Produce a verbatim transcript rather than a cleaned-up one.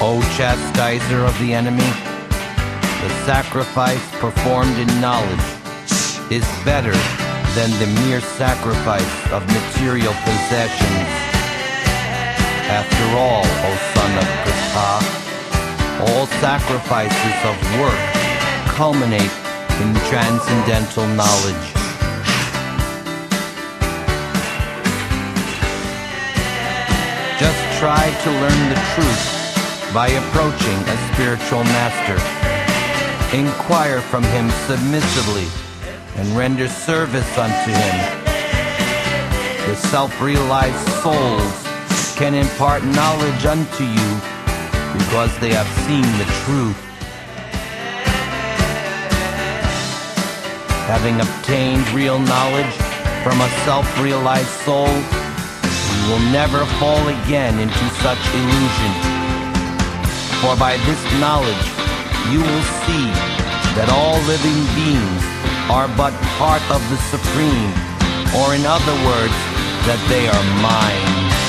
O chastiser of the enemy, the sacrifice performed in knowledge is better than the mere sacrifice of material possessions. After all, O son of Ptah, all sacrifices of work culminate in transcendental knowledge. Just try to learn the truth by approaching a spiritual master. Inquire from him submissively and render service unto him. The self-realized souls can impart knowledge unto you because they have seen the truth. Having obtained real knowledge from a self-realized soul, you will never fall again into such illusion. For by this knowledge you will see that all living beings are but part of the Supreme, or in other words, that they are mind.